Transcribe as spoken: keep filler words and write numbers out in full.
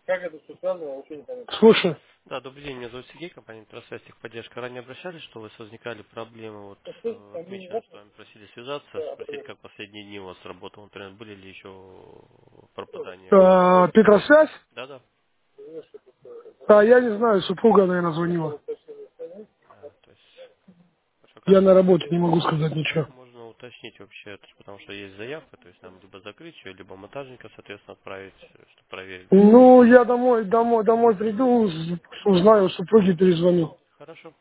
Слушай. Да, добрый день, меня зовут Сергей, компания Трасвязь Техподдержка. Ранее обращались, что у вас возникали проблемы, вот э, отмечено, что вами просили связаться, спросить, как последние дни у вас работал интернет, были ли еще пропадания. Э, Петросвязь? Да-да. А, я не знаю, супруга, наверное, звонила. А, то есть, хорошо, Я как на работе, не могу сказать ничего. можно уточнить вообще, то есть, потому что есть заявка, то есть нам либо закрыть ее, либо монтажника, соответственно, отправить, э, чтобы проверили. Ну, я домой, домой, домой приду, уз- узнаю, у супруги перезвоню. Хорошо.